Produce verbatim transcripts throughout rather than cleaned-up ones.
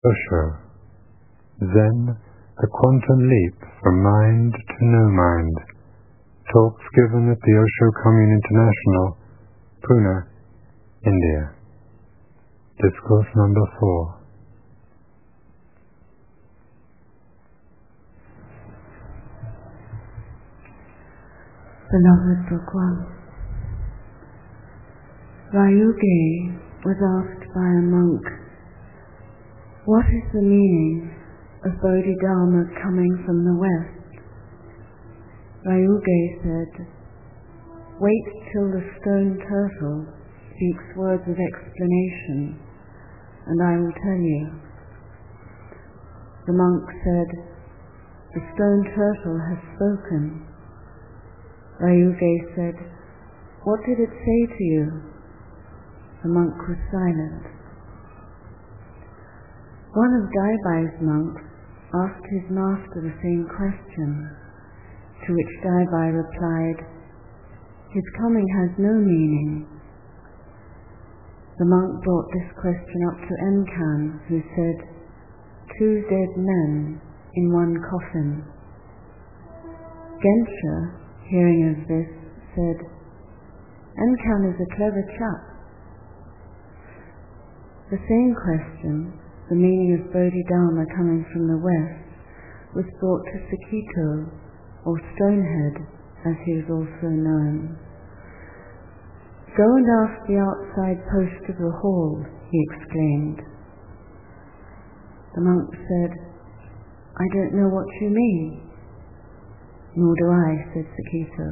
Osho. Zen, the Quantum Leap from Mind to No Mind. Talks given at the Osho Commune International, Pune, India. Discourse number four. Beloved Bhagwan, Ryuge was asked by a monk, what is the meaning of Bodhidharma coming from the west? Ryuge said, wait till the stone turtle speaks words of explanation, and I will tell you. The monk said, the stone turtle has spoken. Ryuge said, what did it say to you? The monk was silent. One of Daibai's monks asked his master the same question, to which Daibai replied, his coming has no meaning. The monk brought this question up to Enkan, who said, two dead men in one coffin. Gensha, hearing of this, said, Enkan is a clever chap. The same question, the meaning of Bodhidharma coming from the west, was brought to Sakito, or Stonehead, as he was also known. Go and ask the outside post of the hall, he exclaimed. The monk said, I don't know what you mean. Nor do I, said Sakito.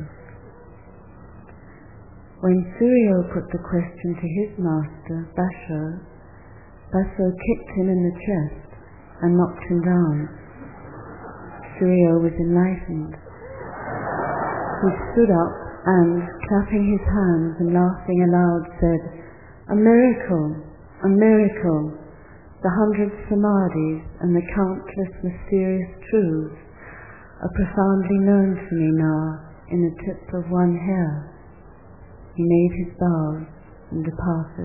When Suryo put the question to his master, Basho, Basho kicked him in the chest and knocked him down. Suryo was enlightened. He stood up and, clapping his hands and laughing aloud, said, a miracle, a miracle, the hundred samadhis and the countless mysterious truths are profoundly known to me now in the tip of one hair. He made his bows and departed.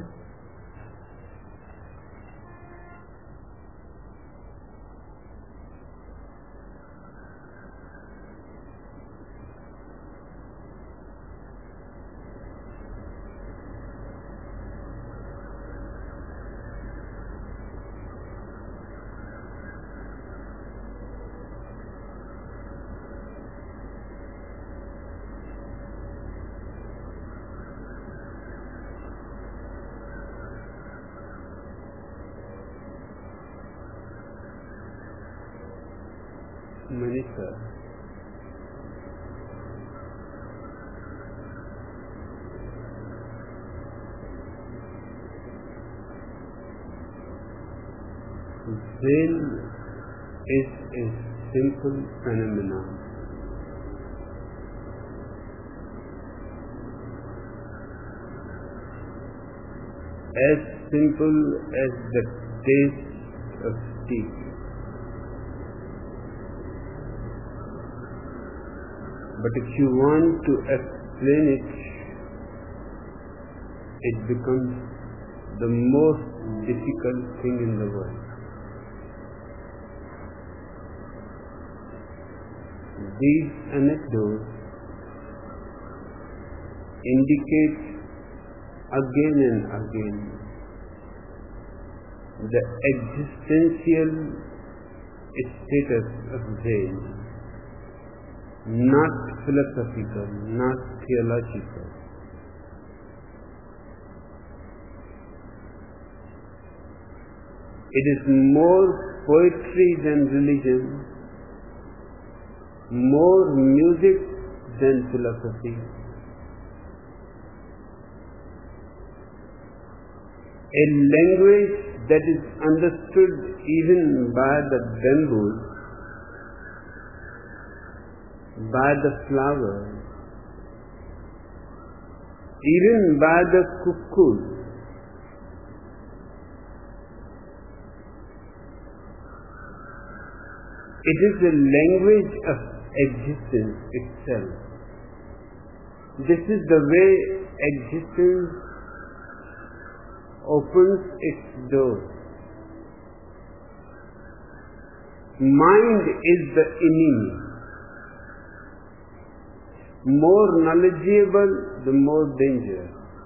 Manisha. Zen is a simple phenomenon. As simple as the taste of tea. But if you want to explain it, it becomes the most difficult thing in the world. These anecdotes indicate again and again the existential status of Zen. Not philosophical, not theological. It is more poetry than religion, more music than philosophy. A language that is understood even by the bamboos, by the flowers, even by the cuckoos. It is a language of existence itself. This is the way existence opens its door. mind is the enemy. More knowledgeable, the more danger.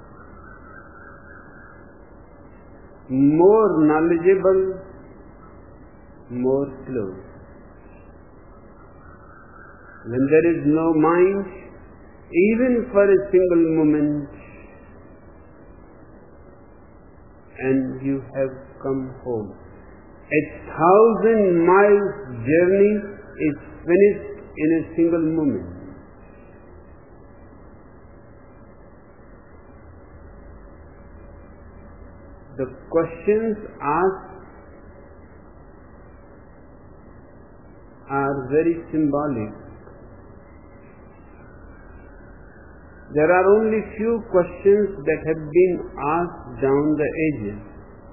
More knowledgeable, more close. When there is no mind, even for a single moment, and you have come home. A thousand miles journey is finished in a single moment. The questions asked are very symbolic. There are only few questions that have been asked down the ages.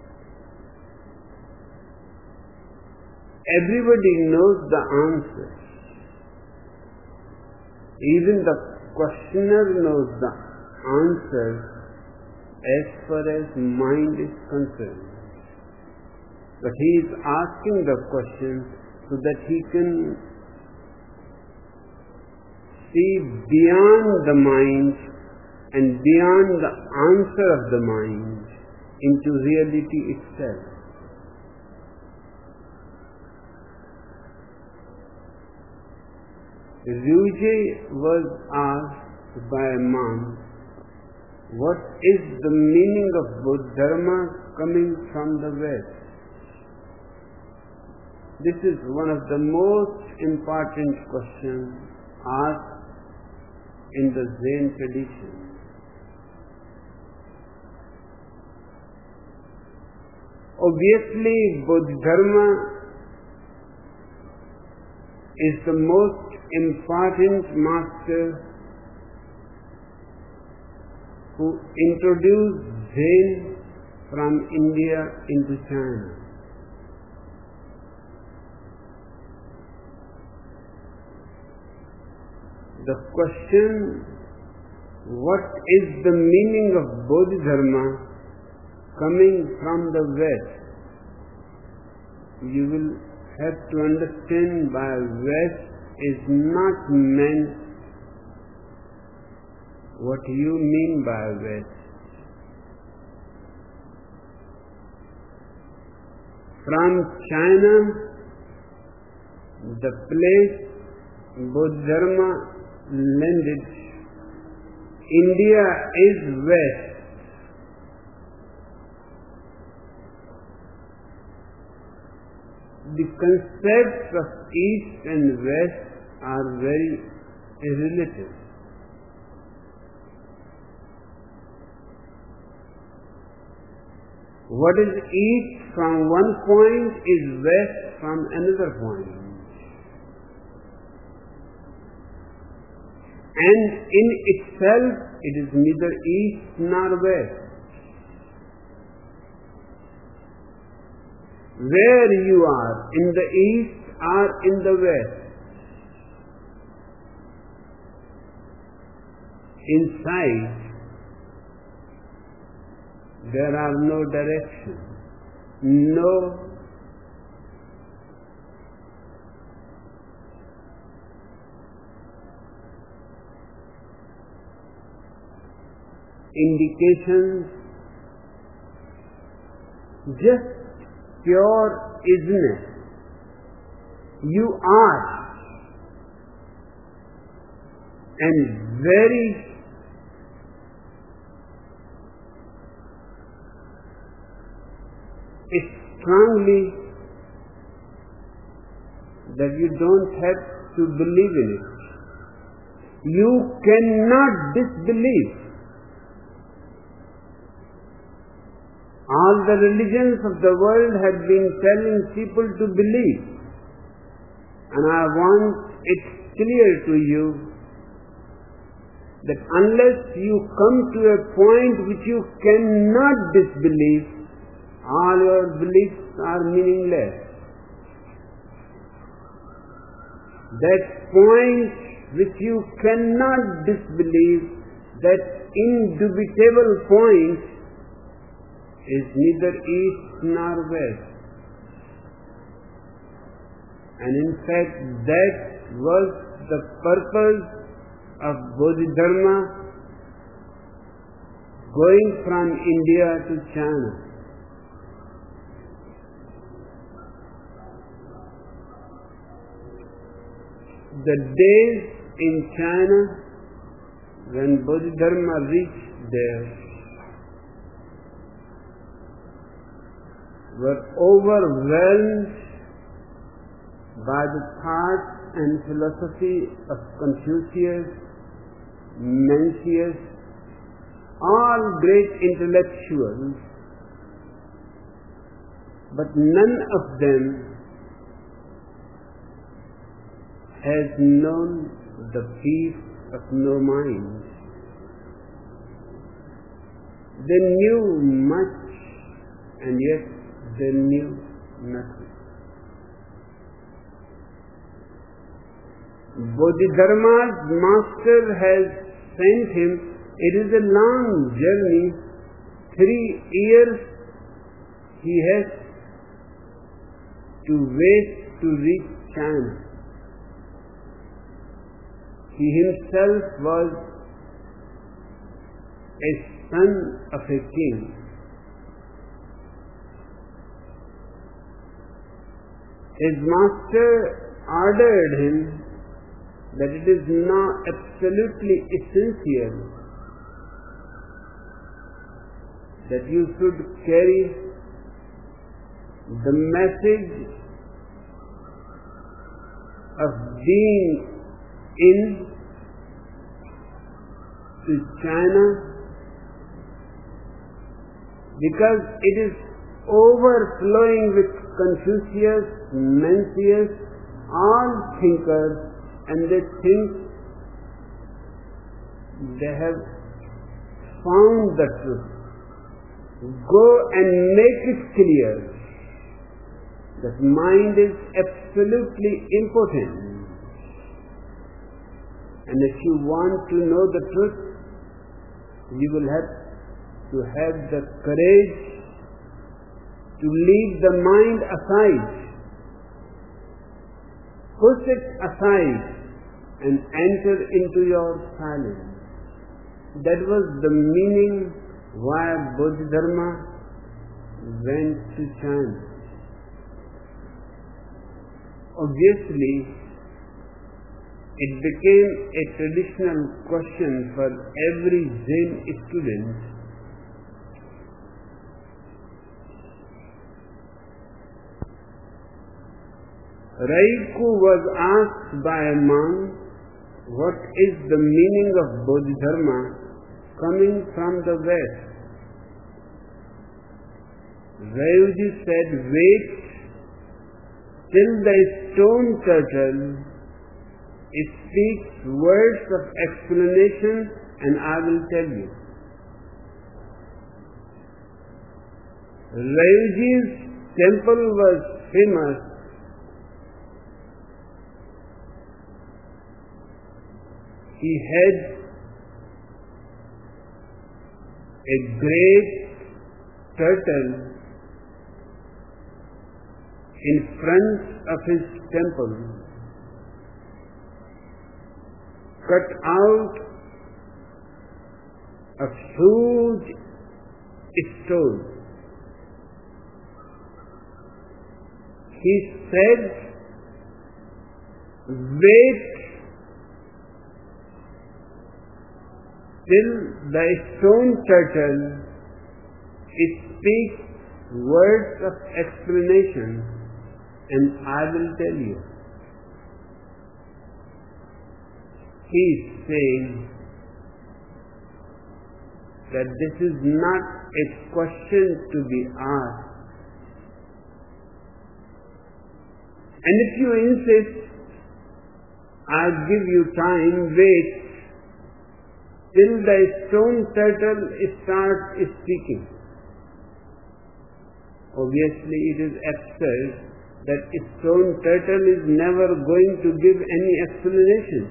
Everybody knows the answer. Even the questioner knows the answer as far as mind is concerned. But he is asking the question so that he can see beyond the mind and beyond the answer of the mind into reality itself. Ryujie was asked by a monk, what is the meaning of Bodhidharma coming from the West? This is one of the most important questions asked in the Zen tradition. Obviously, Bodhidharma is the most important master who introduced Zen from India into China. The question, what is the meaning of Bodhidharma coming from the West? You will have to understand by West is not meant what you mean by West. From China, the place Bodhidharma landed, India is West. The concepts of East and West are very relative. What is East from one point is West from another point. And in itself, it is neither East nor West. Where you are, in the East or in the West, inside, there are no directions, no indications, just pure isness. You are, and very strongly that you don't have to believe in it. You cannot disbelieve. All the religions of the world have been telling people to believe. And I want it clear to you that unless you come to a point which you cannot disbelieve, all your beliefs are meaningless. That point which you cannot disbelieve, that indubitable point, is neither East nor West. And in fact, that was the purpose of Bodhidharma going from India to China. The days in China when Bodhidharma reached there were overwhelmed by the thoughts and philosophy of Confucius, Mencius, all great intellectuals, but none of them has known the peace of no mind. They knew much, and yet they knew nothing. Bodhidharma's master has sent him. It is a long journey. Three years he has to wait to reach China. He himself was a son of a king. His master ordered him that it is now absolutely essential that you should carry the message of being in to China, because it is overflowing with Confucius, Mencius, all thinkers, and they think they have found the truth. Go and make it clear that mind is absolutely impotent. And if you want to know the truth, you will have to have the courage to leave the mind aside, push it aside, and enter into your silence. That was the meaning why Bodhidharma went to China. Obviously, it became a traditional question for every Zen student. Raiku was asked by a monk, what is the meaning of Bodhidharma coming from the West? Rayuji said, wait till the stone turtle speaks words of explanation and I will tell you. Rayuji's temple was famous He had a great turtle in front of his temple, cut out of huge stone. He said, wait till the stone turtle speaks words of explanation and I will tell you. He is saying that this is not a question to be asked. And if you insist, I'll give you time, wait till the stone turtle starts speaking. Obviously, it is absurd that a stone turtle is never going to give any explanation.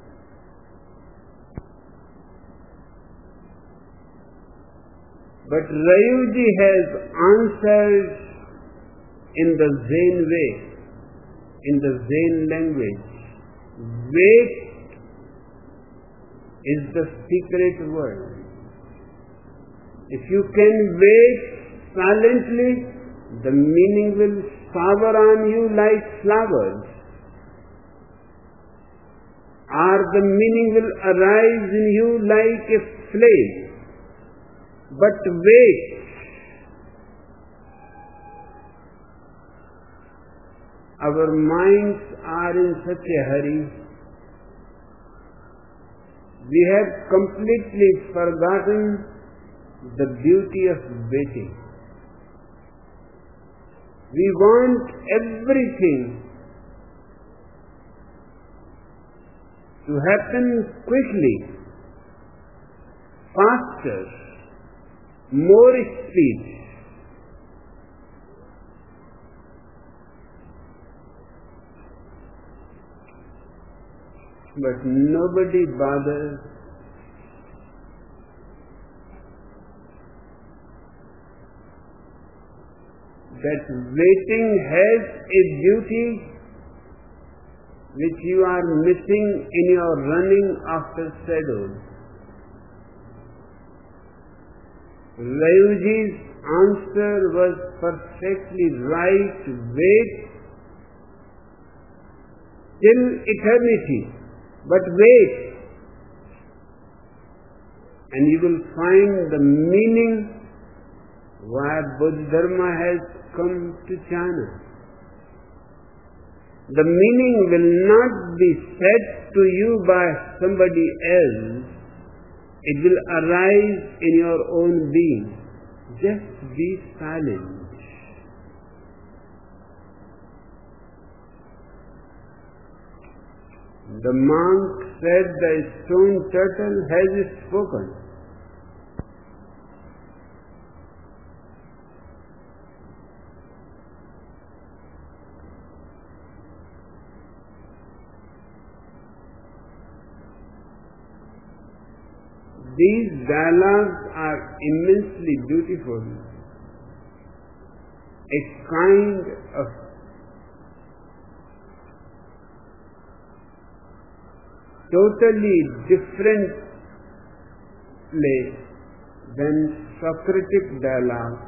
But Rayuji has answered in the Zen way. in the Zen language, wait is the secret word. If you can wait silently, the meaning will shower on you like flowers, or the meaning will arise in you like a flame. But wait. Our minds are in such a hurry. We have completely forgotten the beauty of waiting. We want everything to happen quickly, faster, more speed. But nobody bothers that waiting has a beauty which you are missing in your running after shadows. Rayuji's answer was perfectly right. Wait till eternity. But wait, and you will find the meaning why Buddha Dharma has come to China. The meaning will not be said to you by somebody else. It will arise in your own being. Just be silent. The monk said the stone turtle has spoken. These dialogues are immensely beautiful. A kind of totally different place than Socratic dialogue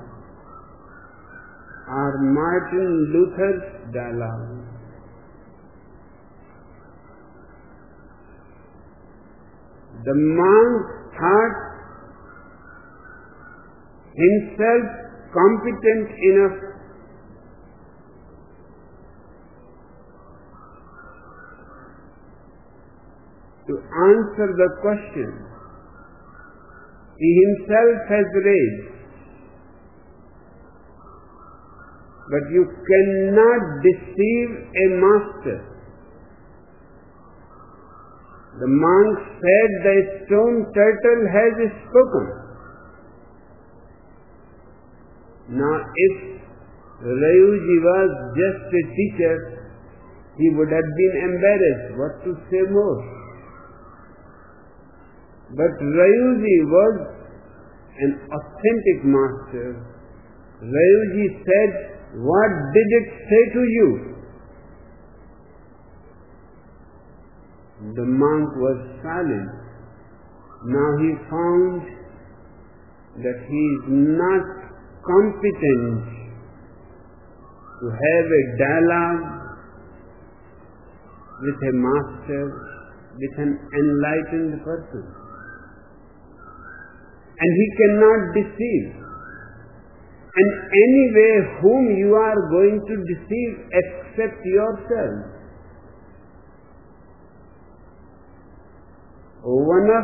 or Martin Luther's dialogue. The monk thought himself competent enough to answer the question he himself has raised. But you cannot deceive a master. The monk said the stone turtle has spoken. Now if Rayuji was just a teacher, he would have been embarrassed. What to say more? But Rayuji was an authentic master. Rayuji said, "What did it say to you?" The monk was silent. Now he found that he is not competent to have a dialogue with a master, with an enlightened person. And he cannot deceive. And anyway, whom you are going to deceive except yourself? One of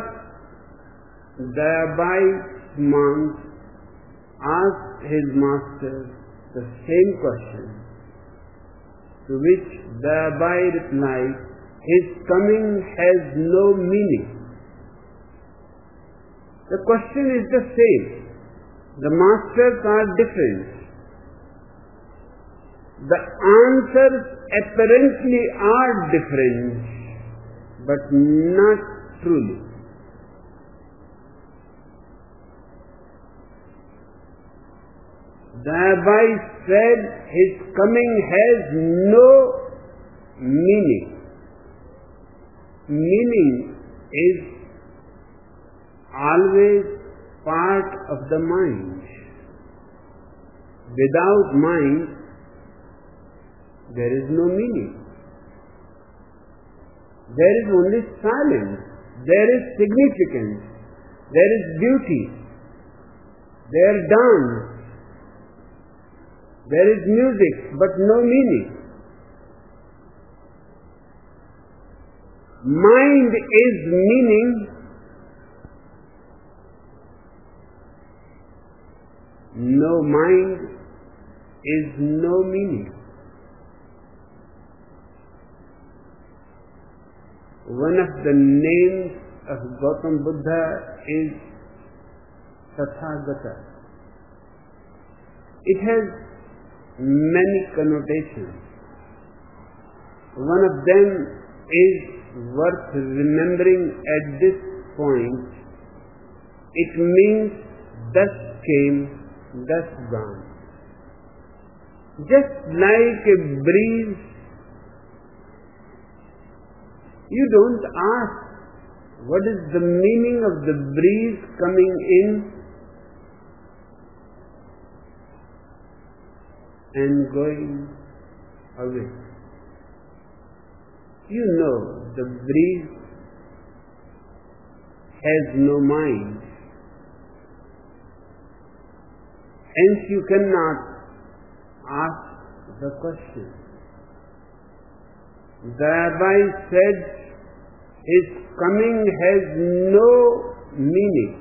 Dayabai monks asked his master the same question, to which Dayabai replied, "His coming has no meaning." The question is the same. The masters are different. The answers apparently are different, but not truly. Dayabai said his coming has no meaning. Meaning is always part of the mind. Without mind, there is no meaning. There is only silence. There is significance. There is beauty. There is dance. There is music, but no meaning. Mind is meaning. No mind is no meaning. One of the names of Gautam Buddha is Tathagata. It has many connotations. One of them is worth remembering at this point. It means thus came, thus gone. Just like a breeze, you don't ask what is the meaning of the breeze coming in and going away. You know the breeze has no mind. Hence you cannot ask the question. The rabbi said his coming has no meaning.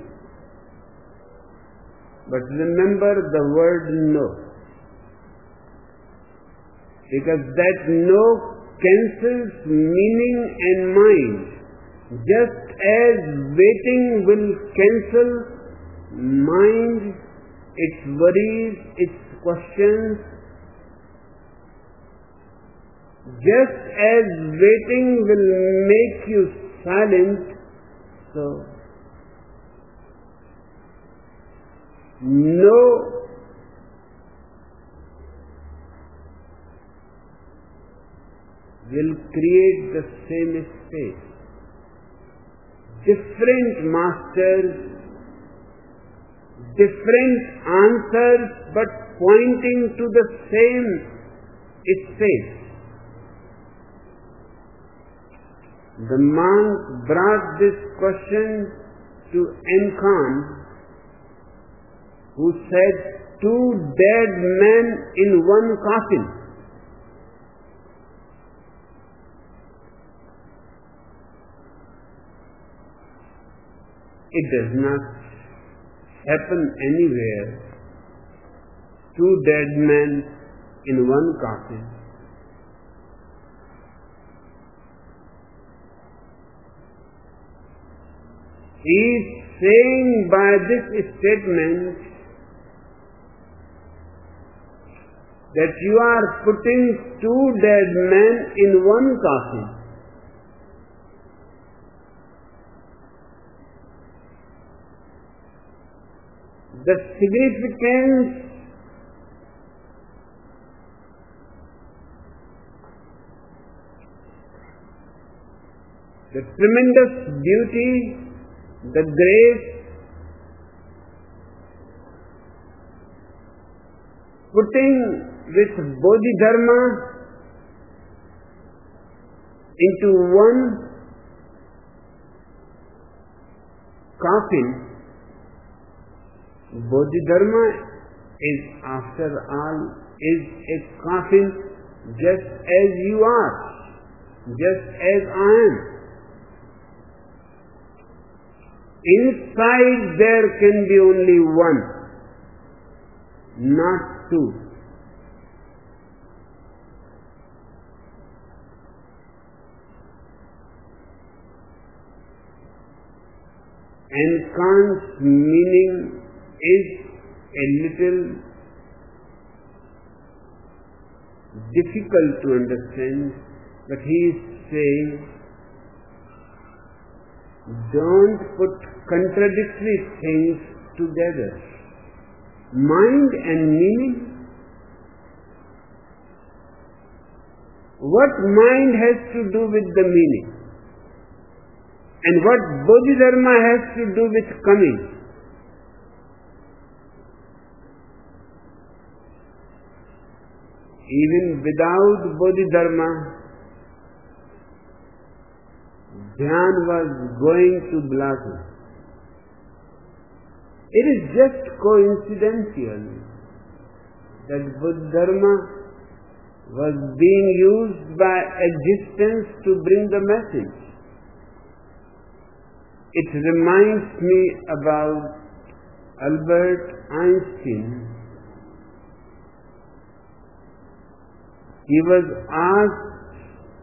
But remember the word no. Because that no cancels meaning and mind. Just as waiting will cancel mind, its worries, its questions, just as waiting will make you silent, so no will create the same space. Different masters, different answers, but pointing to the same space. The monk brought this question to M. Khan, who said, two dead men in one coffin. It does not happen anywhere. Two dead men in one coffin. He is saying by this statement that you are putting two dead men in one coffin. The significance the tremendous beauty, the grace, putting with Bodhidharma into one coffin. Bodhidharma is, after all, is a coffin just as you are, just as I am. Inside there can be only one, not two. And Kant's meaning is a little difficult to understand, but he is saying, don't put contradictory things together. Mind and meaning. what mind has to do with the meaning, and what Bodhidharma has to do with coming. Even without Bodhidharma, Dhyan was going to blossom. It is just coincidental that Bodhidharma was being used by existence to bring the message. It reminds me about Albert Einstein. He was asked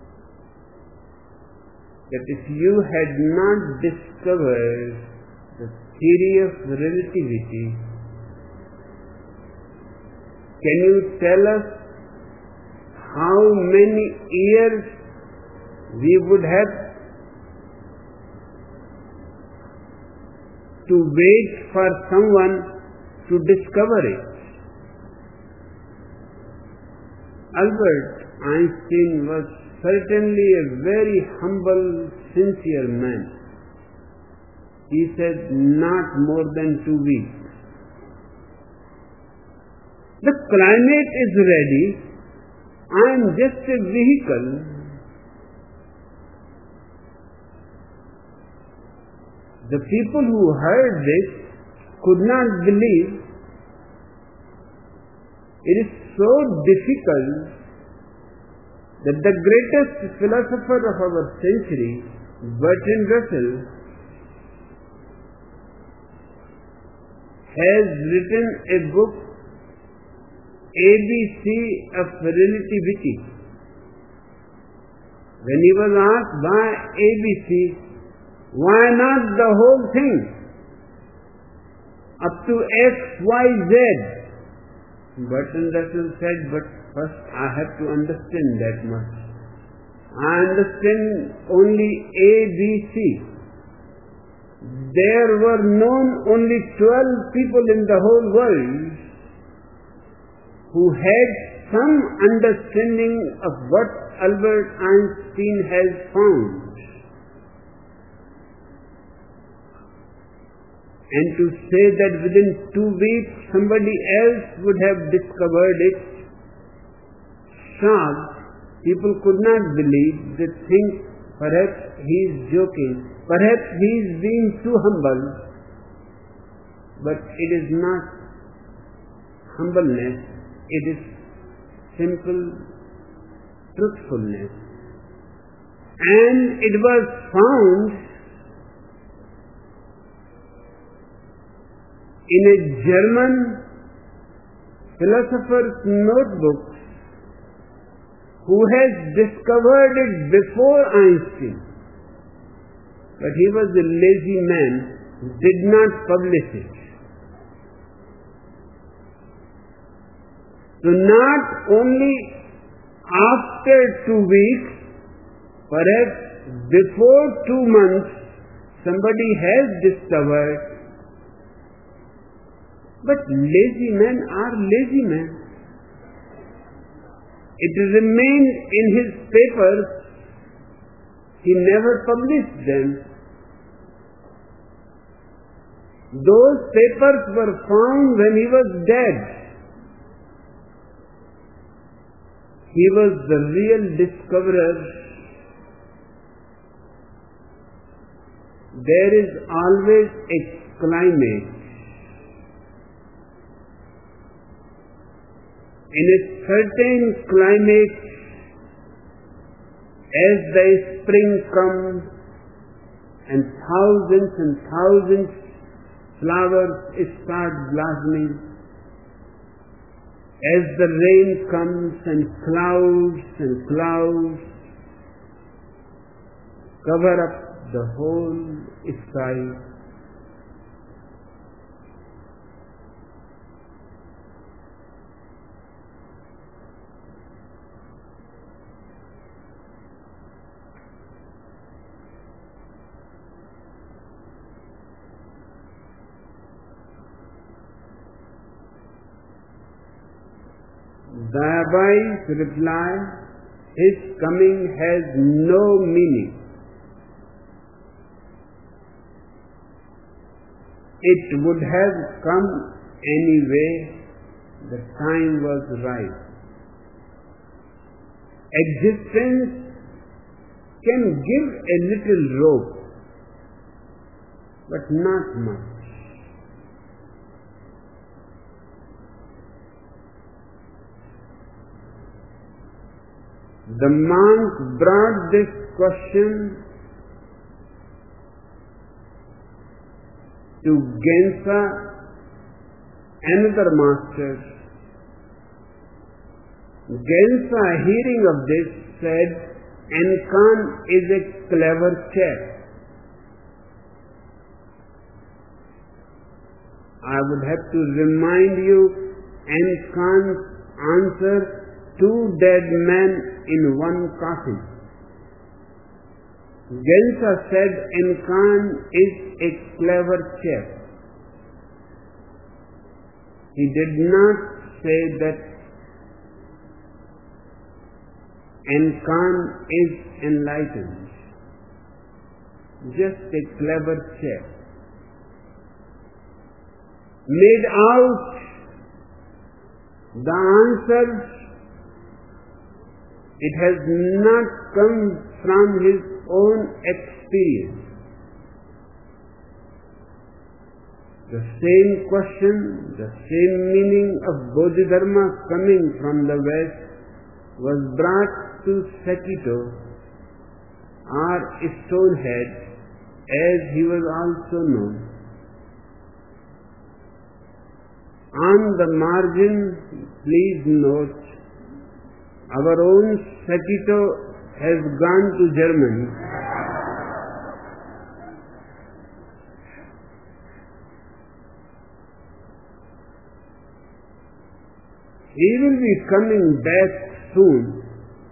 that if you had not discovered the theory of relativity, can you tell us how many years we would have to wait for someone to discover it? Albert Einstein was certainly a very humble, sincere man. He said, not more than two weeks. The climate is ready. I am just a vehicle. The people who heard this could not believe. It is so difficult that the greatest philosopher of our century, Bertrand Russell, has written a book, A B C of Relativity. When he was asked by A B C, why not the whole thing up to X, Y, Z? Bertrand Russell said, but first I have to understand that much. I understand only A, B, C. There were known only twelve people in the whole world who had some understanding of what Albert Einstein has found. And to say that within two weeks somebody else would have discovered it, shocked, people could not believe. They think perhaps he is joking, perhaps he is being too humble. But it is not humbleness, it is simple truthfulness. And it was found in a German philosopher's notebook who has discovered it before Einstein. But he was a lazy man, did not publish it. So not only after two weeks, perhaps before two months, somebody has discovered. But lazy men are lazy men. It remained in his papers. He never published them. Those papers were found when he was dead. He was the real discoverer. There is always a climate. In a certain climate, as the spring comes and thousands and thousands flowers start blossoming, as the rain comes and clouds and clouds cover up the whole sky, Dayabai reply, his coming has no meaning. It would have come anyway. The time was right. Existence can give a little rope, but not much. The monk brought this question to Gensa, another master. Gensa, hearing of this, said, Enkan is a clever chap. I would have to remind you Enkan's answer, two dead men in one coffin. Gensa said Enkan is a clever chap. He did not say that Enkan is enlightened. Just a clever chap. Made out the answer. It has not come from his own experience. The same question, the same meaning of Bodhidharma coming from the West was brought to Sakito, or Stonehead, as he was also known. On the margin, please note, our own Sakito has gone to Germany. He will be coming back soon.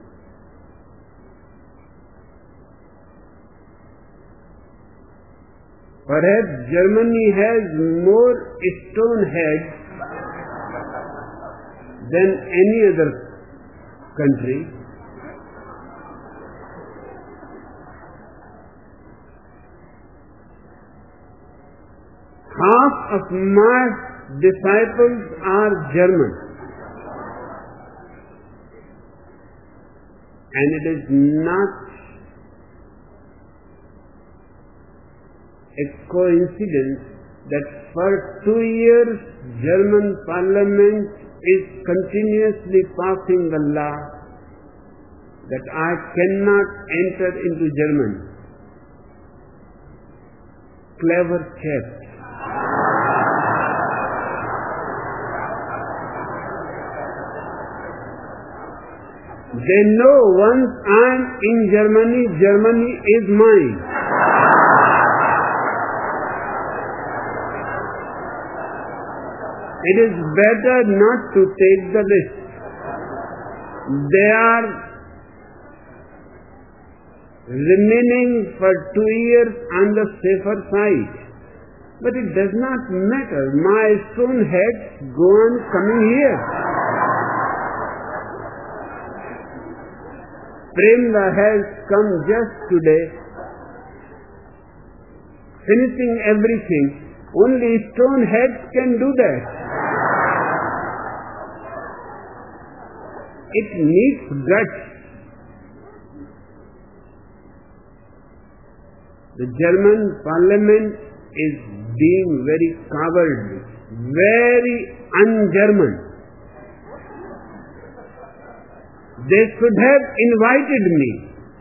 Perhaps Germany has more Stoneheads than any other country. Half of my disciples are German, and it is not a coincidence that for two years German Parliament is continuously passing the law that I cannot enter into Germany. Clever chap. They know once I am in Germany, Germany is mine. It is better not to take the risk. They are remaining for two years on the safer side. But it does not matter. My Stoneheads go on coming here. Premda has come just today, finishing everything. Only Stoneheads can do that. It needs guts. The German Parliament is being very cowardly, very un-German. They should have invited me.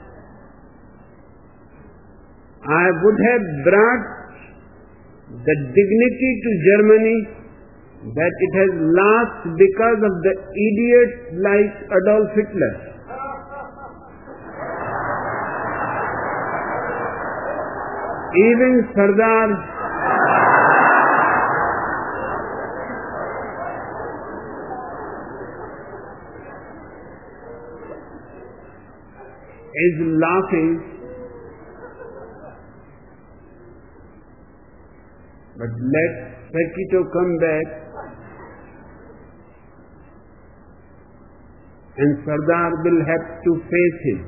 I would have brought the dignity to Germany that it has lost because of the idiots like Adolf Hitler. Even Sardar is laughing, but let Sakito come back and Sardar will have to face him.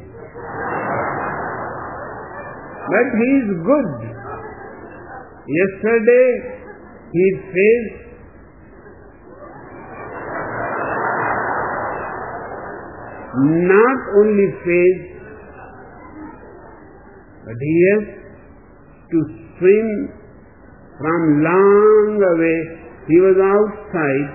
But he is good. Yesterday he faced not only faced, but he has to swim from long away. He was outside.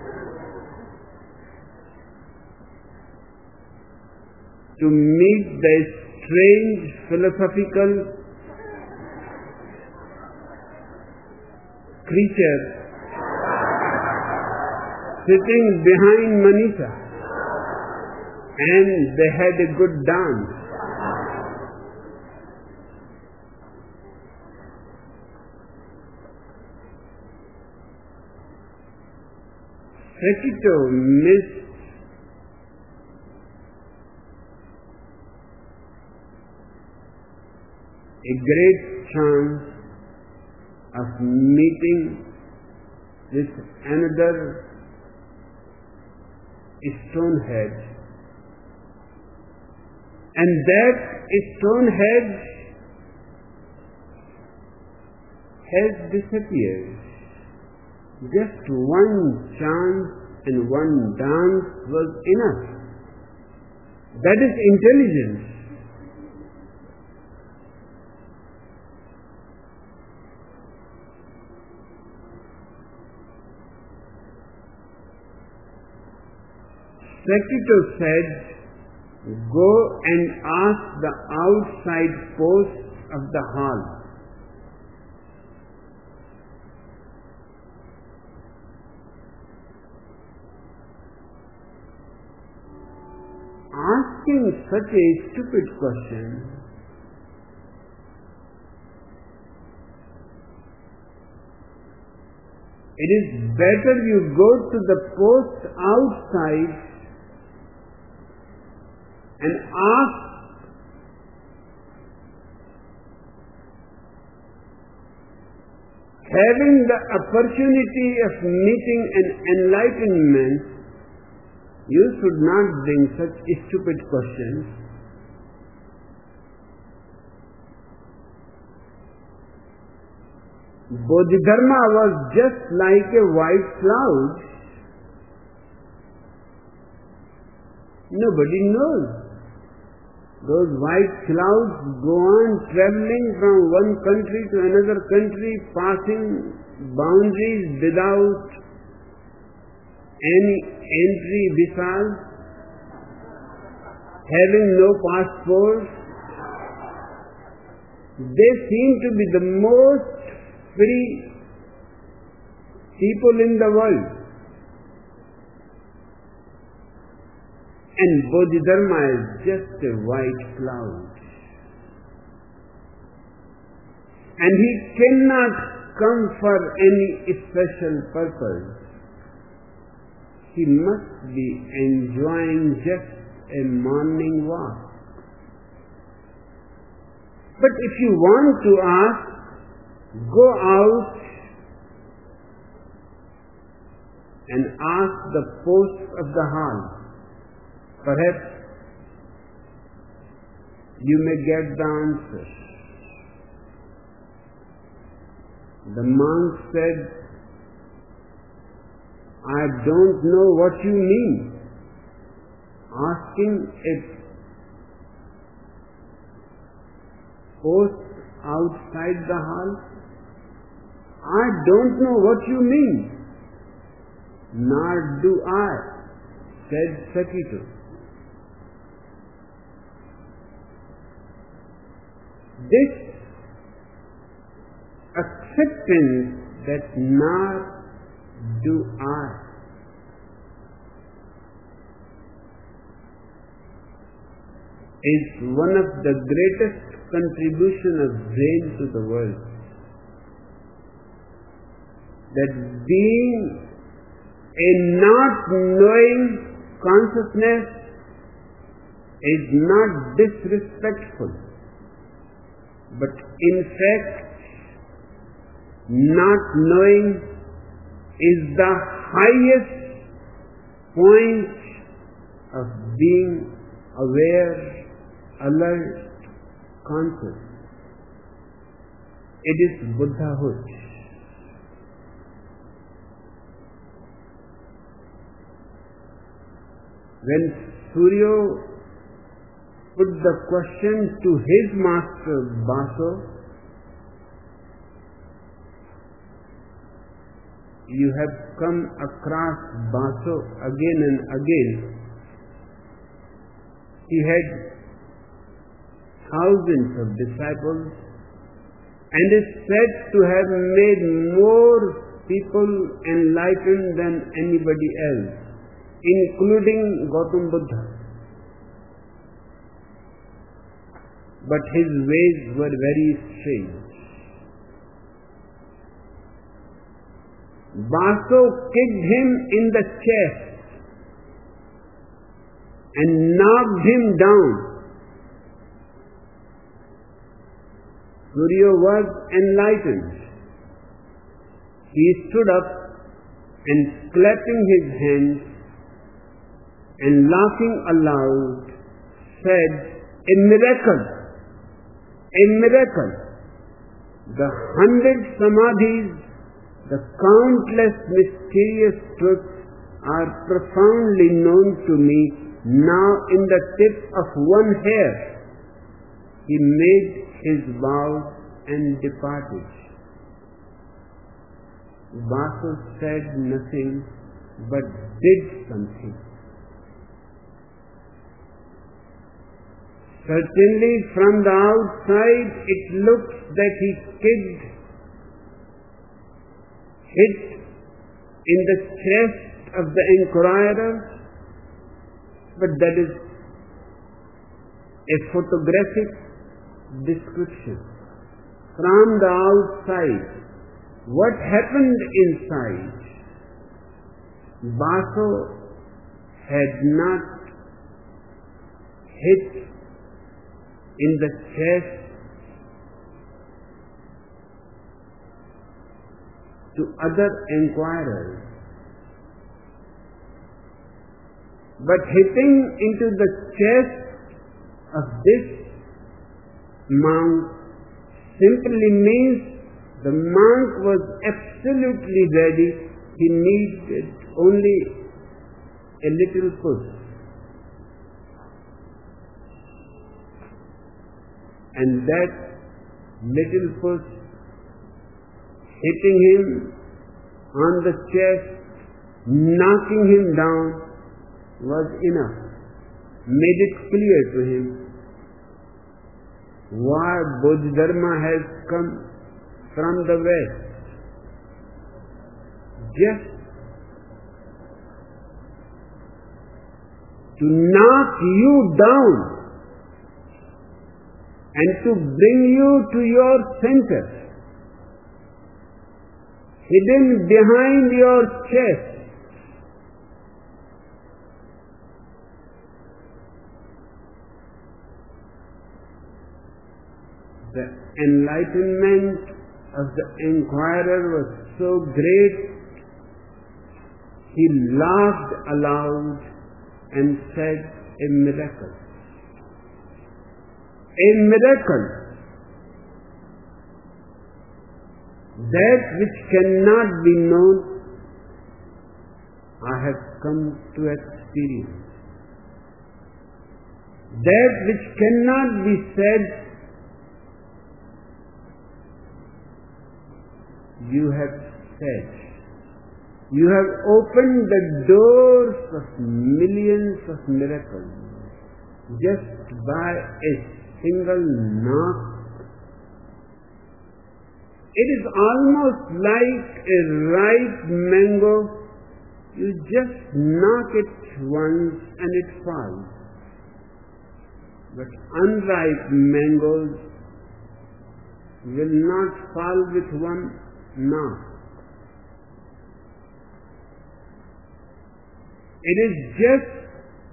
To meet the strange philosophical creature sitting behind Manisha, and they had a good dance. Sekito missed a great chance of meeting with another Stonehenge, and that Stonehenge has disappeared. Just one chance and one dance was enough. That is intelligence. Sekito said, "Go and ask the outside posts of the hall." Asking such a stupid question it is better you go to the post outside and ask having the opportunity of meeting an enlightenment. You should not bring such stupid questions. Bodhidharma was just like a white cloud. Nobody knows. Those white clouds go on traveling from one country to another country, passing boundaries without any entry visas, having no passport. They seem to be the most free people in the world. And Bodhidharma is just a white cloud. And he cannot come for any special purpose. He must be enjoying just a morning walk. But if you want to ask, go out and ask the posts of the hall. Perhaps you may get the answer. The monk said, "I don't know what you mean. Asking a post outside the hall? I don't know what you mean." "Nor do I," said Sekito. This acceptance that "nor do I" is one of the greatest contribution of Zen to the world. That being a not knowing consciousness is not disrespectful, but in fact not knowing is the highest point of being aware, alert, conscious. It is Buddhahood. When Surya put the question to his master Baso, you have come across Baso again and again. He had thousands of disciples and is said to have made more people enlightened than anybody else, including Gautam Buddha. But his ways were very strange. Baso kicked him in the chest and knocked him down. Surya was enlightened. He stood up and clapping his hands and laughing aloud said, "A miracle! A miracle! The hundred samadhis, the countless mysterious truths are profoundly known to me now in the tip of one hair." He made his vows and departed. Baso said nothing but did something. Certainly from the outside it looks that he kicked, hit in the chest of the inquirer, but that is a photographic description. From the outside, what happened inside? Baso had not hit in the chest to other inquirers, but hitting into the chest of this monk simply means the monk was absolutely ready. He needed only a little push. And that little push hitting him on the chest, knocking him down was enough. Made it clear to him why Bodhidharma has come from the West. Just to knock you down and to bring you to your center, hidden behind your chest. The enlightenment of the inquirer was so great, he laughed aloud and said, "A miracle. A miracle. That which cannot be known, I have come to experience. That which cannot be said, you have said. You have opened the doors of millions of miracles just by a single knock. It is almost like a ripe mango. You just knock it once and it falls. But unripe mangoes will not fall with one knock. It is just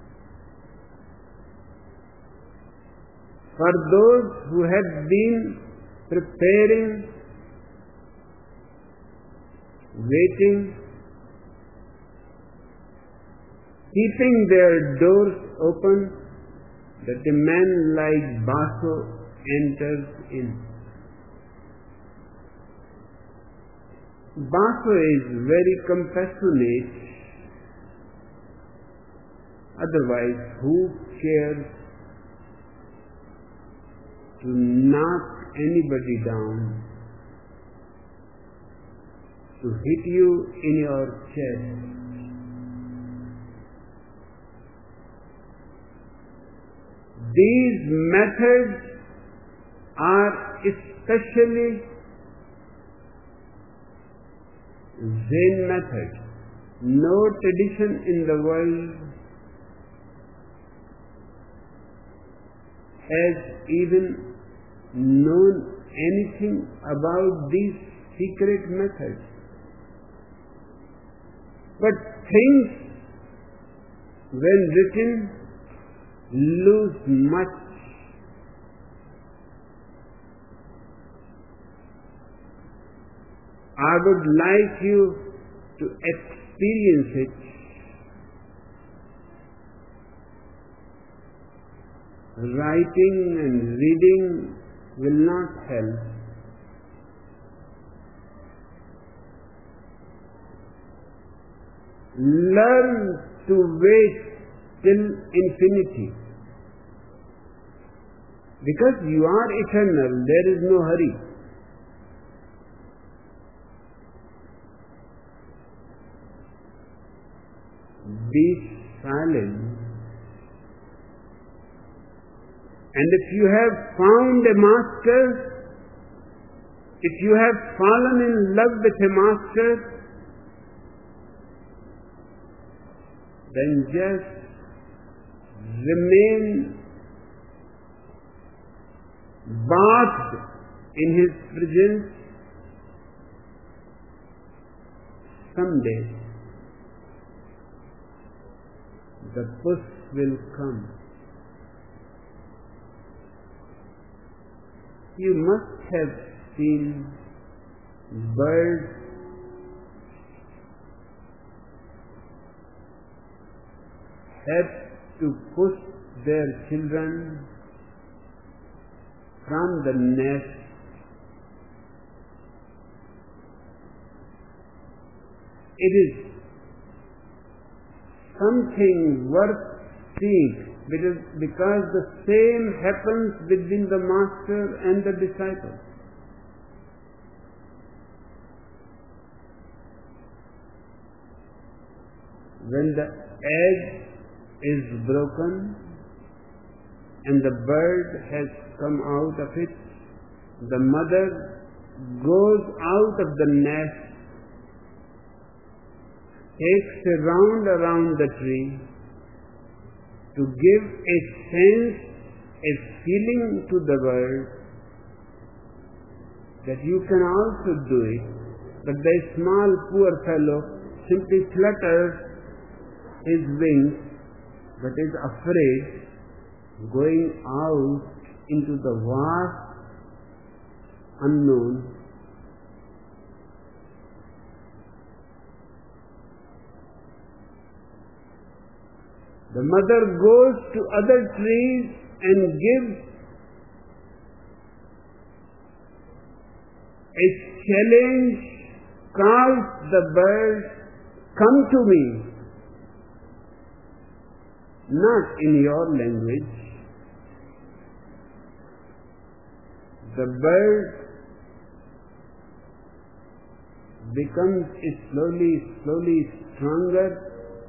for those who have been preparing, waiting, keeping their doors open, that a man like Baso enters in. Baso is very compassionate. Otherwise, who cares to knock anybody down, to hit you in your chest? These methods are especially Zen methods. No tradition in the world has even known anything about these secret methods. But things, when written, lose much. I would like you to experience it. Writing and reading will not help. Learn to wait till infinity. Because you are eternal, there is no hurry. Be silent. And if you have found a master, if you have fallen in love with a master, then just remain bathed in his presence. Someday the puss will come. You must have seen birds have to push their children from the nest. It is something worth seeing, because, because the same happens between the master and the disciple. When the egg is broken and the bird has come out of it, the mother goes out of the nest, takes a round around the tree to give a sense, a feeling to the bird that you can also do it. But the small poor fellow simply flutters his wings, but is afraid, going out into the vast unknown. The mother goes to other trees and gives a challenge, calls the bird, "Come to me." Not in your language. The bird becomes slowly, slowly stronger,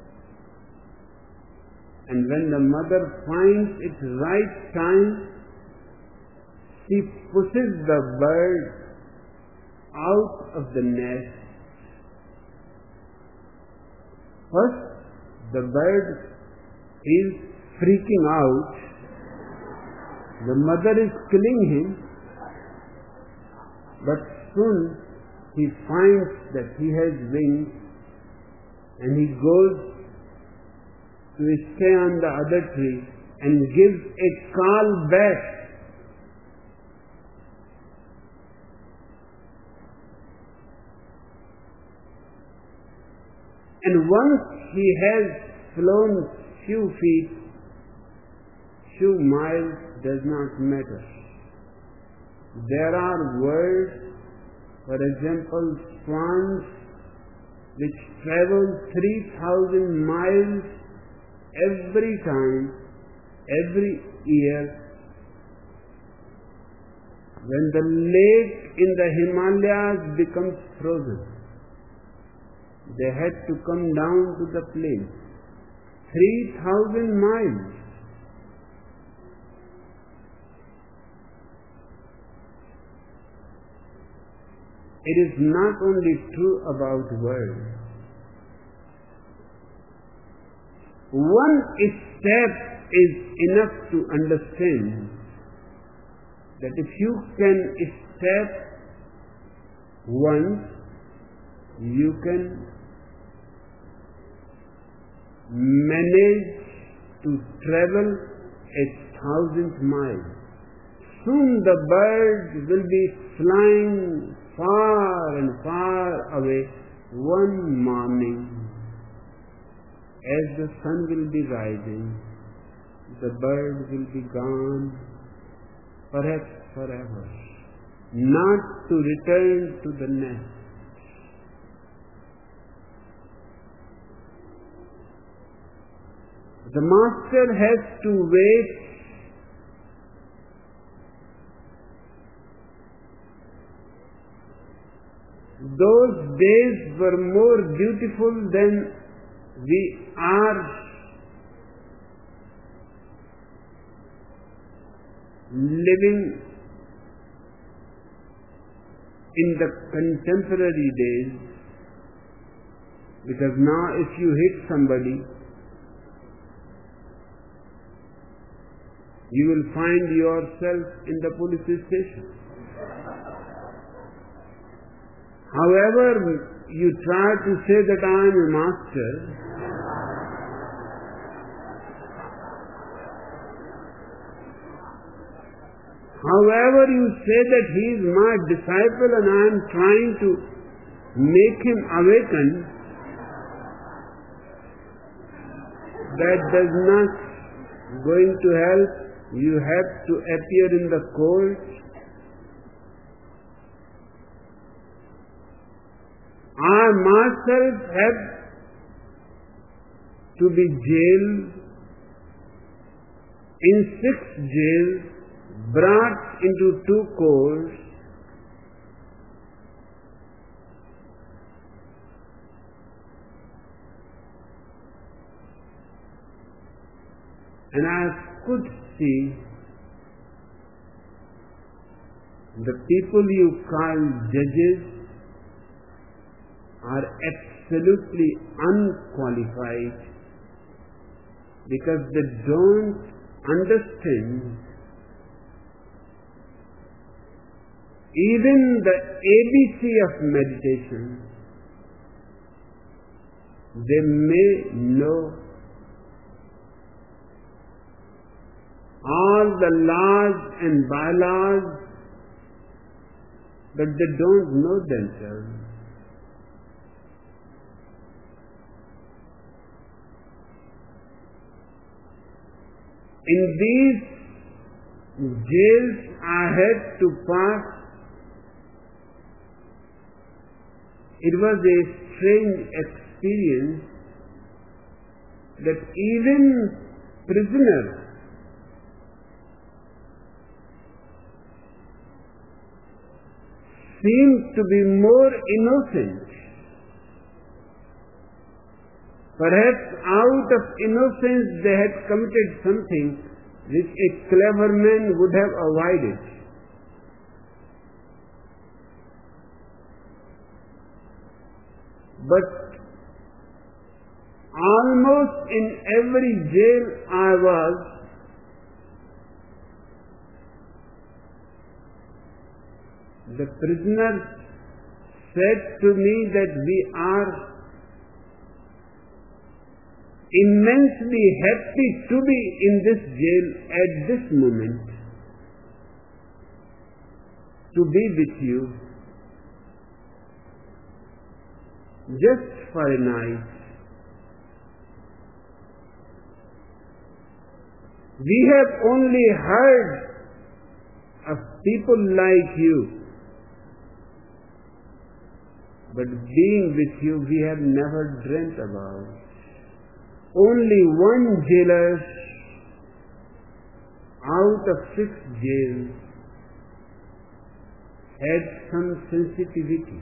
and when the mother finds its right time, she pushes the bird out of the nest. First, the bird is freaking out. The mother is killing him, but soon he finds that he has wings, and he goes to stay on the other tree and gives a call back. And once he has flown few feet, few miles does not matter. There are words, for example, swans which travel three thousand miles every time, every year. When the lake in the Himalayas becomes frozen, they had to come down to the plain. three thousand miles. It is not only true about world. One step is enough to understand that if you can step once, you can manage to travel a thousand miles. Soon the birds will be flying far and far away. One morning, as the sun will be rising, the bird will be gone, perhaps forever, not to return to the nest. The master has to wait those days were more beautiful than we are living in the contemporary days, because now if you hit somebody, you will find yourself in the police station. However, you try to say that I am a master, however you say that he is my disciple and I am trying to make him awaken, that does not going to help. You have to appear in the court. I myself have to be jailed in six jails, brought into two courts, and I could see the people you call judges are absolutely unqualified because they don't understand even the A B C of meditation. They may know all the laws and bylaws, but they don't know themselves. In these jails I had to pass. It was a strange experience that even prisoners seemed to be more innocent. Perhaps out of innocence they had committed something which a clever man would have avoided. But almost in every jail I was, the prisoners said to me that we are immensely happy to be in this jail at this moment, to be with you just for a night. We have only heard of people like you, but being with you we have never dreamt about. Only one jailer out of six jails had some sensitivity.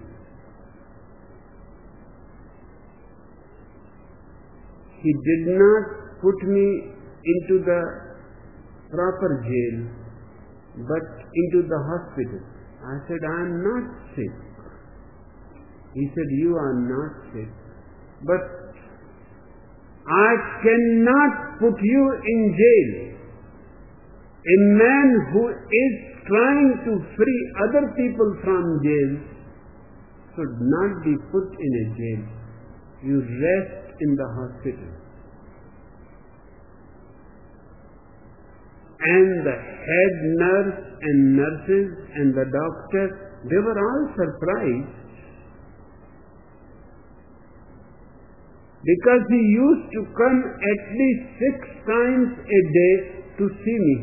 He did not put me into the proper jail, but into the hospital. I said, I am not sick. He said, you are not sick. But I cannot put you in jail. A man who is trying to free other people from jail should not be put in a jail. You rest in the hospital. And the head nurse and nurses and the doctor, they were all surprised, because he used to come at least six times a day to see me.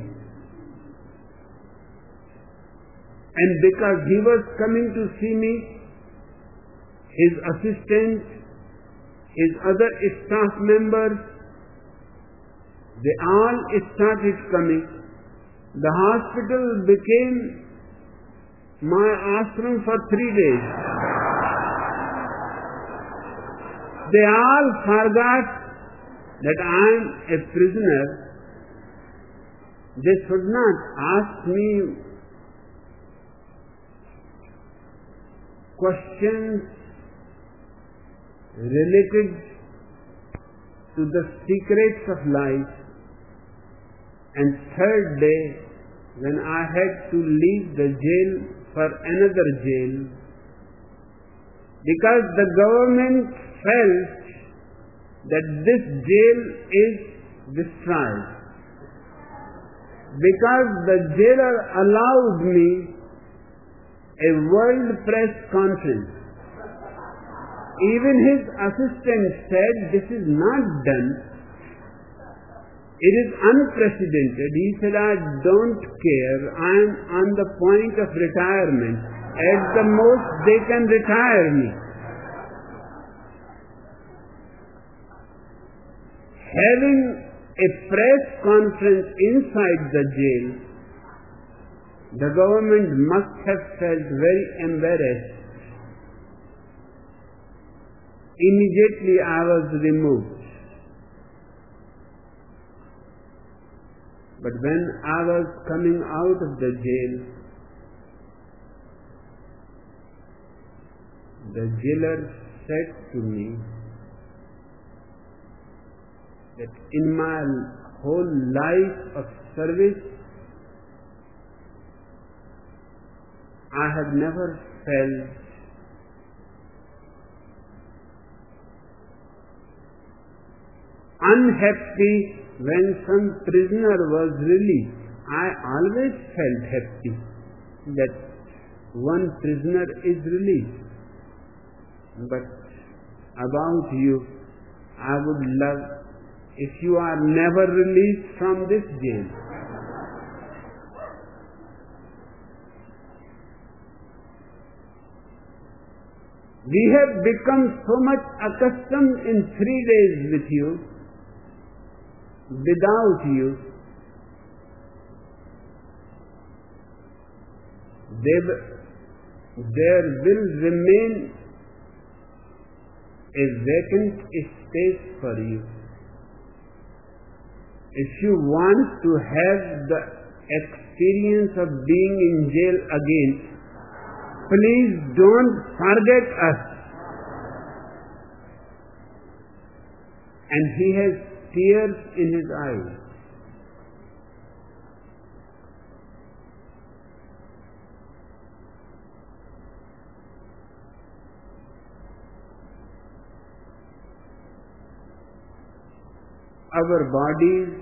And because he was coming to see me, his assistant, his other staff members, they all started coming. The hospital became my ashram for three days. They all forgot that I am a prisoner. They should not ask me questions related to the secrets of life. And third day, when I had to leave the jail for another jail, because the government felt that this jail is destroyed, because the jailer allowed me a world press conference. Even his assistant said, this is not done. It is unprecedented. He said, I don't care. I am on the point of retirement. At the most, they can retire me. Having a press conference inside the jail, the government must have felt very embarrassed. Immediately I was removed. But when I was coming out of the jail, the jailer said to me that in my whole life of service, I have never felt unhappy when some prisoner was released. I always felt happy that one prisoner is released. But about you, I would love if you are never released from this jail. We have become so much accustomed in three days with you. Without you, there, there will remain a vacant space for you. If you want to have the experience of being in jail again, please don't forget us. And he has tears in his eyes. Our bodies,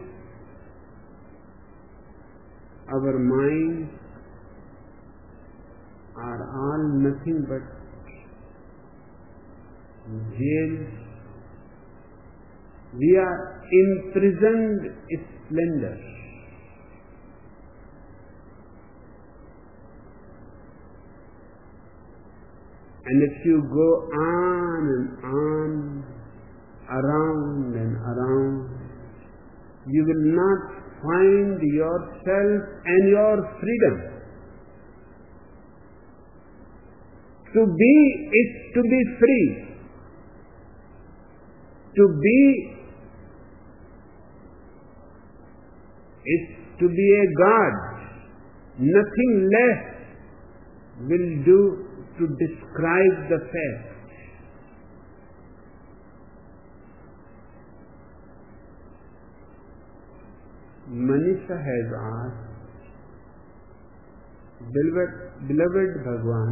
our minds are all nothing but jails. We are imprisoned splendor. And if you go on and on, around and around, you will not find yourself and your freedom. To be is to be free. To be is to be a God. Nothing less will do to describe the fact. Manisha has asked, Beloved, beloved Bhagwan,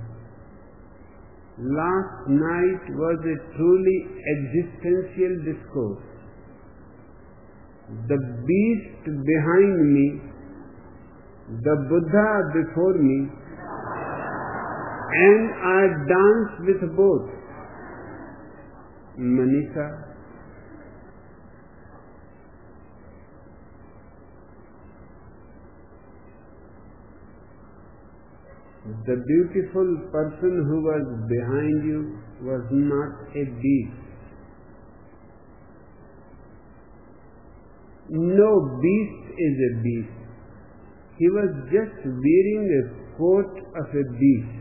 last night was a truly existential discourse. The beast behind me, the Buddha before me, and I dance with both. Manisha, the beautiful person who was behind you was not a beast. No beast is a beast. He was just wearing a coat of a beast.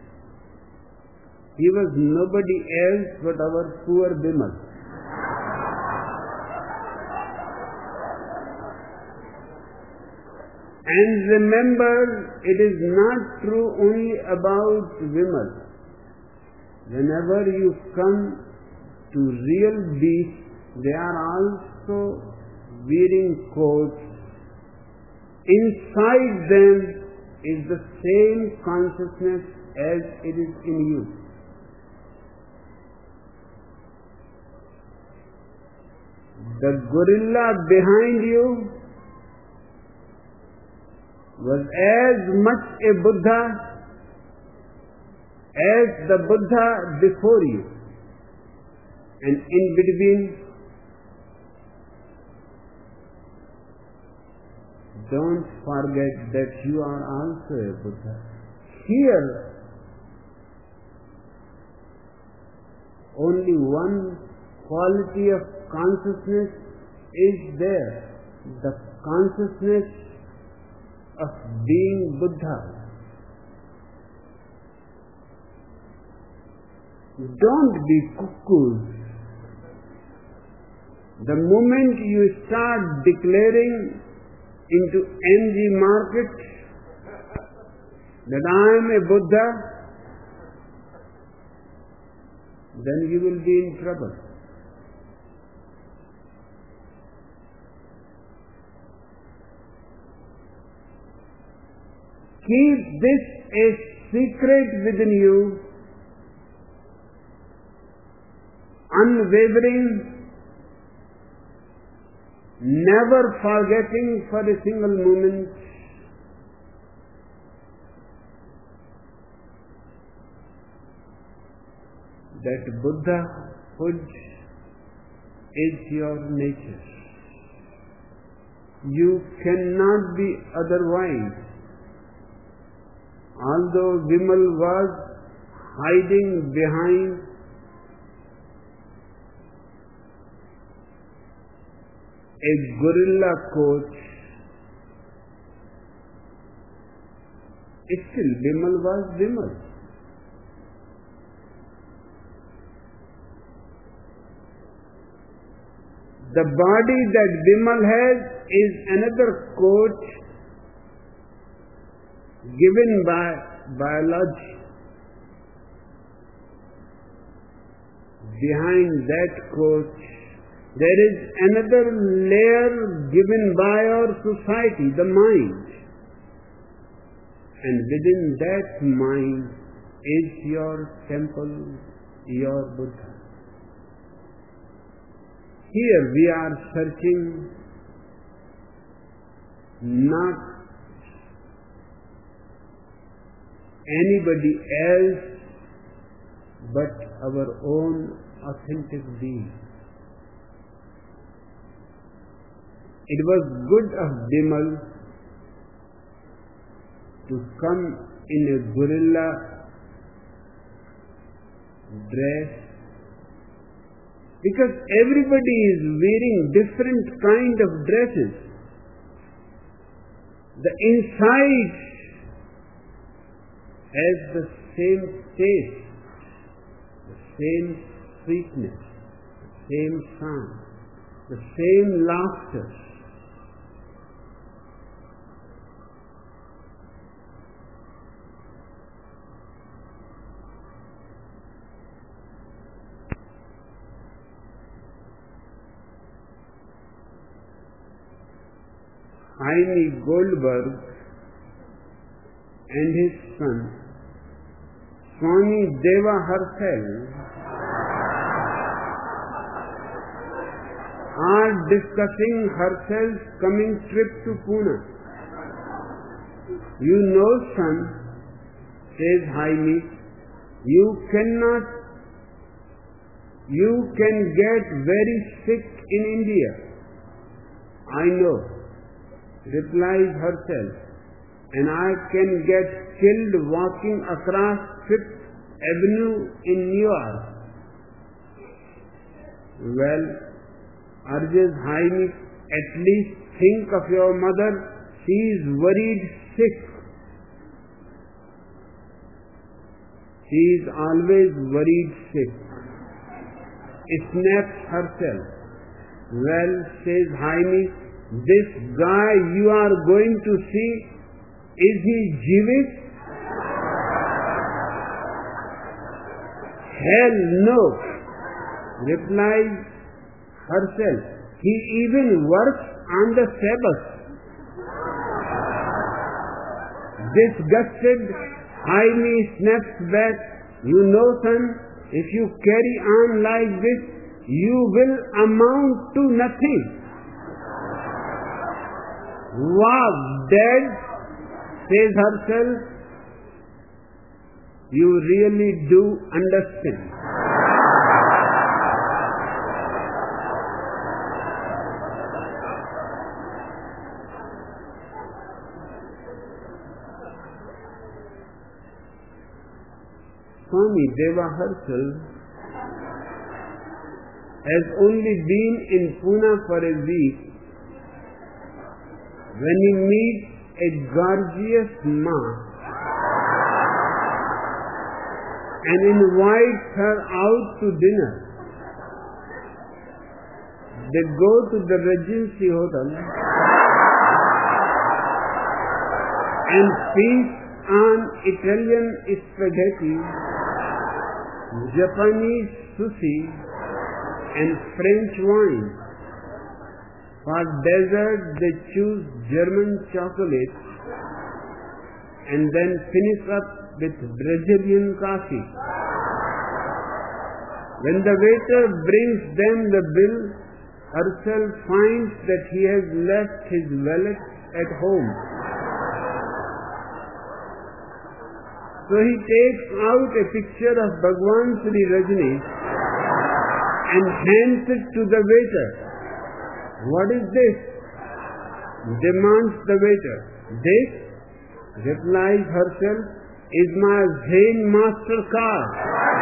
He was nobody else but our poor Bimal. And remember, it is not true only about Vimal. Whenever you come to real beasts, they are also wearing coats. Inside them is the same consciousness as it is in you. The gorilla behind you was as much a Buddha as the Buddha before you. And in between, don't forget that you are also a Buddha. Here, only one quality of consciousness is there, the consciousness of being Buddha. Don't be cuckoos. The moment you start declaring into M G market that I am a Buddha, then you will be in trouble. Keep this a secret within you, unwavering, never forgetting for a single moment that Buddhahood is your nature. You cannot be otherwise. Although Vimal was hiding behind a gorilla coat, still Vimal was Vimal. The body that Vimal has is another coat given by biology. Behind that coat, there is another layer given by our society, the mind. And within that mind is your temple, your Buddha. Here we are searching not anybody else but our own authentic being. It was good of Bimal to come in a gorilla dress, because everybody is wearing different kind of dresses. The inside has the same taste, the same sweetness, the same sound, the same laughter. Jaime Goldberg and his son, Swami Deva Harshal, are discussing Harshal's coming trip to Pune. You know, son, says Jaime, you cannot, you can get very sick in India. I know, replies Harshal, and I can get killed walking across Fifth Avenue in New York. Well, urges Jaime, at least think of your mother. She is worried sick. She is always worried sick. Snaps Harshal. Well, says Jaime, this guy you are going to see, is he Jewish? Hell no, replies Harshal. He even works on the Sabbath. Disgusted, Jaime snaps back, you know, son, if you carry on like this, you will amount to nothing. Wow, Dad, says Harshal, you really do understand. Swami Deva Harshal has only been in Pune for a week when he meets a gorgeous ma and invites her out to dinner. They go to the Regency Hotel and feast on Italian spaghetti, Japanese sushi and French wine. For dessert they choose German chocolate and then finish up with Brazilian coffee. When the waiter brings them the bill, Harshal finds that he has left his wallet at home. So he takes out a picture of Bhagwan Sri Rajneesh and hands it to the waiter. What is this? Demands the waiter. This, replies Harshal, is my Zen master card.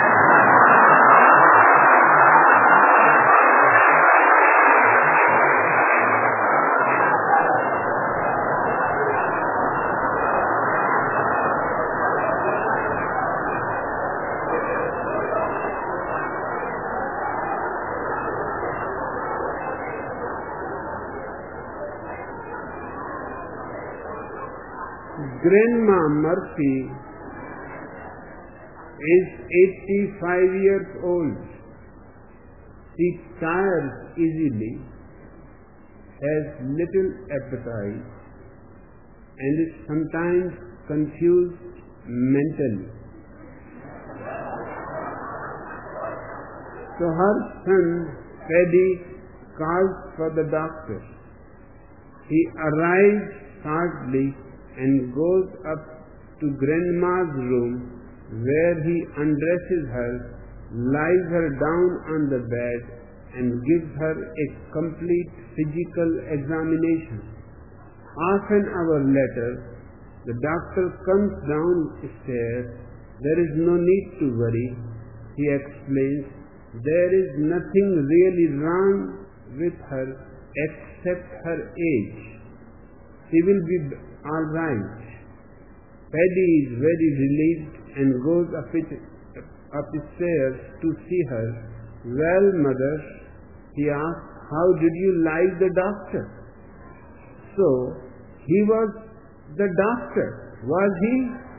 Grandma Murphy is eighty-five years old. She tires easily, has little appetite, and is sometimes confused mentally. So her son, Paddy, calls for the doctor. He arrives shortly and goes up to Grandma's room, where he undresses her, lies her down on the bed, and gives her a complete physical examination. Half an hour later, the doctor comes downstairs. There is no need to worry. he explains, there is nothing really wrong with her except her age. She will be all right. Paddy is very relieved and goes up, it, up the stairs to see her. Well, mother, he asks, how did you like the doctor? So, he was the doctor, was he?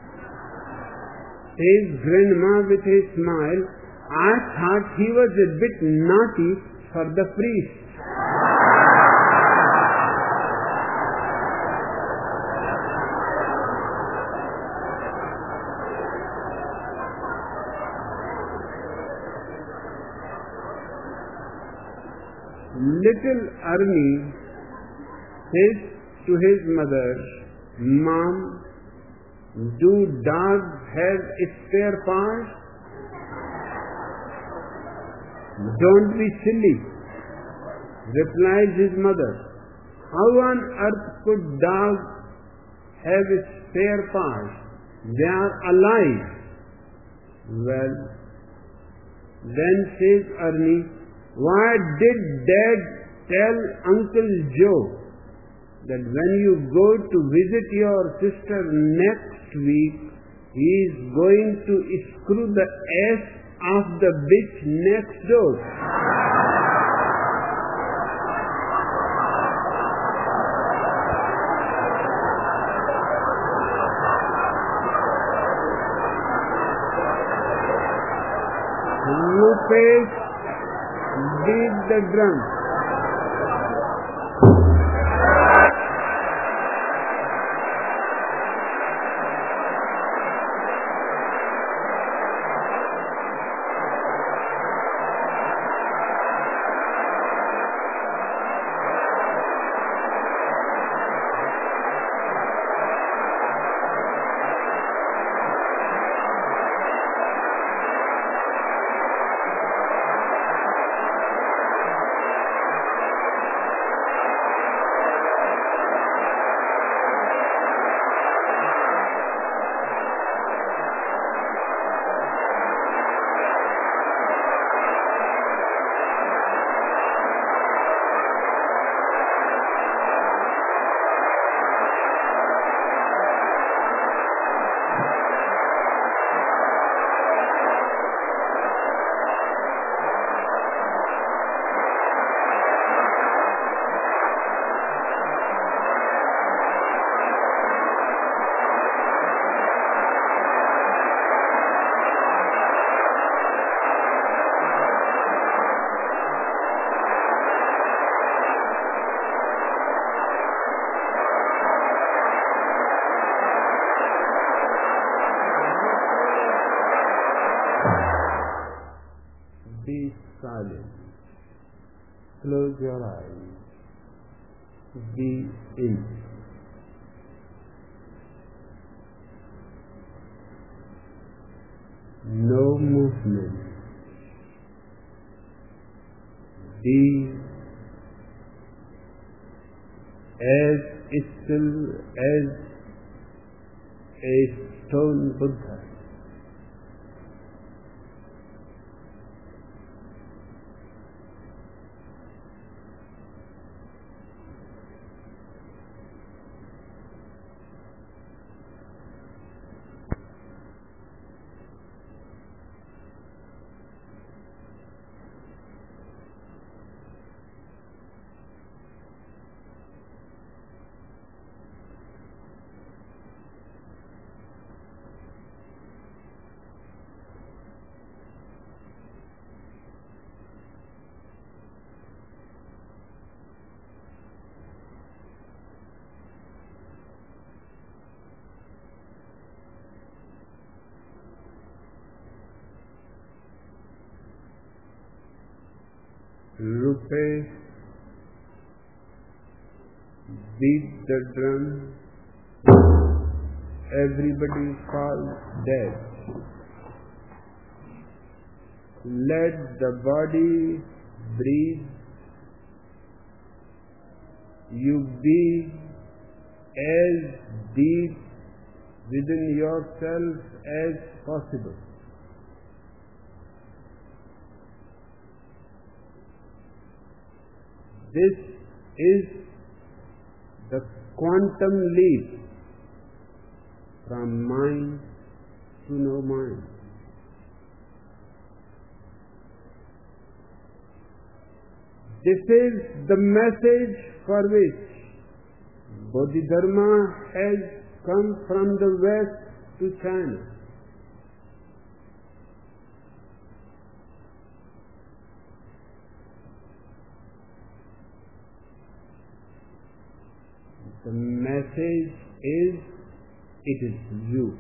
Says grandma with a smile, I thought he was a bit naughty for the priest. Little Ernie says to his mother, Mom, do dogs have spare parts? Don't be silly, replies his mother. How on earth could dogs have spare parts? They are alive. Well, then says Ernie, why did Dad tell Uncle Joe that when you go to visit your sister next week, he is going to screw the ass of the bitch next door? Rupesh beat the drum. Be silent. Close your eyes. Be in. No movement. Be as still as a stone Buddha. Rupesh beat the drum. Everybody falls dead. Let the body breathe. You be as deep within yourself as possible. This is the quantum leap from mind to no mind. This is the message for which Bodhidharma has come from the West to China. The message is, it is you.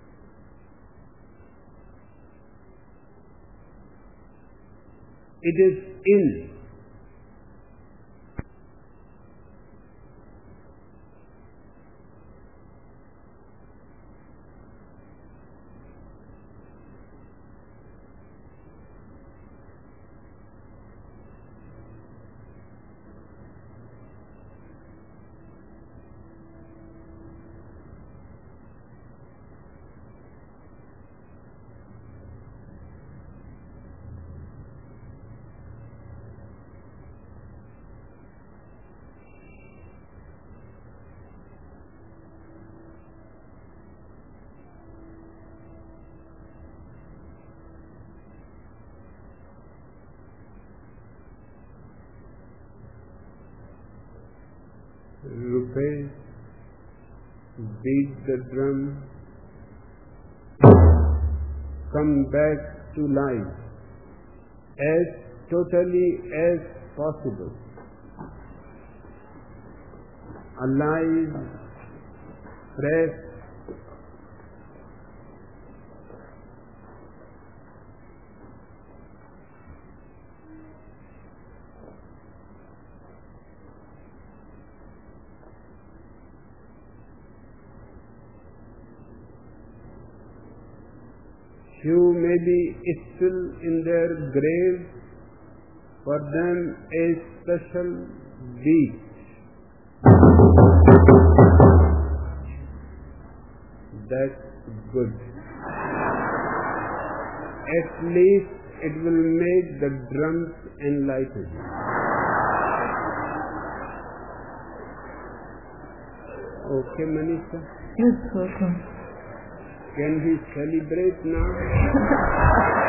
It is in. Rupesh, beat the drum, come back to life as totally as possible. Alive, fresh, few may be still in their grave, for them a special beach. That's good. At least it will make the drums enlightened. Okay, Manisha? Yes, welcome. Can we celebrate now?